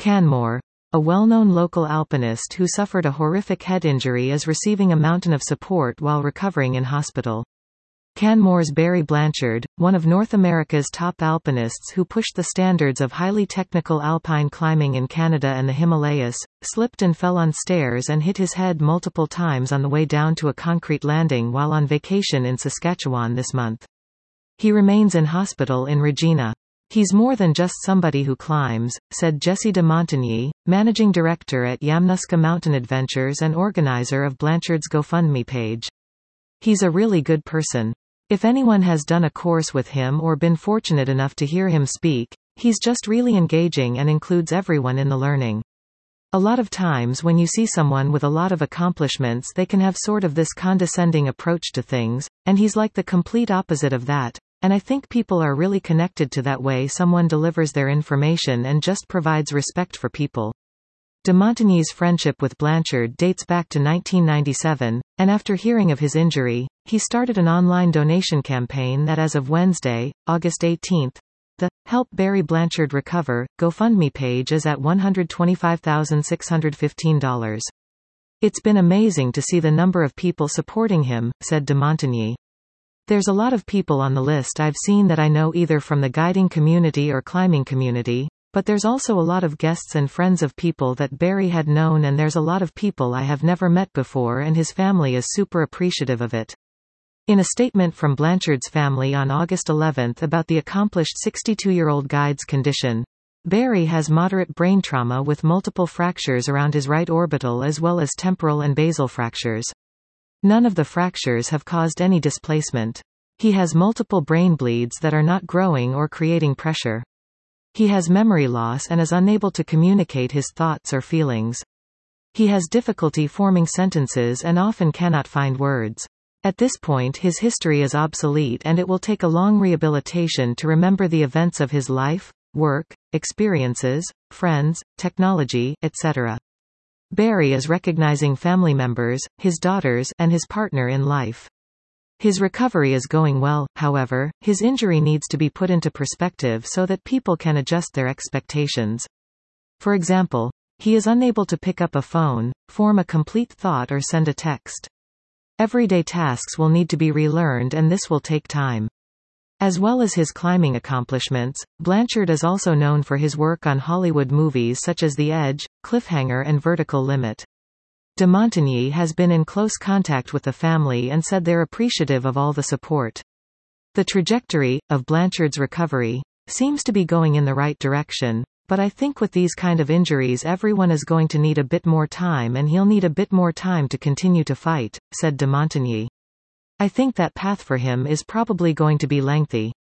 Canmore, a well-known local alpinist who suffered a horrific head injury, is receiving a mountain of support while recovering in hospital. Canmore's Barry Blanchard, one of North America's top alpinists who pushed the standards of highly technical alpine climbing in Canada and the Himalayas, slipped and fell on stairs and hit his head multiple times on the way down to a concrete landing while on vacation in Saskatchewan this month. He remains in hospital in Regina. "He's more than just somebody who climbs," said Jesse de Montigny, managing director at Yamnuska Mountain Adventures and organizer of Blanchard's GoFundMe page. "He's a really good person. If anyone has done a course with him or been fortunate enough to hear him speak, he's just really engaging and includes everyone in the learning. A lot of times when you see someone with a lot of accomplishments, they can have sort of this condescending approach to things, and he's like the complete opposite of that, and I think people are really connected to that way someone delivers their information and just provides respect for people." De Montigny's friendship with Blanchard dates back to 1997, and after hearing of his injury, he started an online donation campaign that as of Wednesday, August 18, the Help Barry Blanchard Recover GoFundMe page is at $125,615. "It's been amazing to see the number of people supporting him," said de Montigny. "There's a lot of people on the list I've seen that I know either from the guiding community or climbing community, but there's also a lot of guests and friends of people that Barry had known, and there's a lot of people I have never met before, and his family is super appreciative of it." In a statement from Blanchard's family on August 11 about the accomplished 62-year-old guide's condition, Barry has moderate brain trauma with multiple fractures around his right orbital as well as temporal and basal fractures. None of the fractures have caused any displacement. He has multiple brain bleeds that are not growing or creating pressure. He has memory loss and is unable to communicate his thoughts or feelings. He has difficulty forming sentences and often cannot find words. At this point his history is obsolete and it will take a long rehabilitation to remember the events of his life, work, experiences, friends, technology, etc. Barry is recognizing family members, his daughters, and his partner in life. His recovery is going well, however, his injury needs to be put into perspective so that people can adjust their expectations. For example, he is unable to pick up a phone, form a complete thought or send a text. Everyday tasks will need to be relearned and this will take time. As well as his climbing accomplishments, Blanchard is also known for his work on Hollywood movies such as The Edge, Cliffhanger and Vertical Limit. De Montigny has been in close contact with the family and said they're appreciative of all the support. "The trajectory of Blanchard's recovery seems to be going in the right direction, but I think with these kind of injuries everyone is going to need a bit more time and he'll need a bit more time to continue to fight," said de Montigny. "I think that path for him is probably going to be lengthy.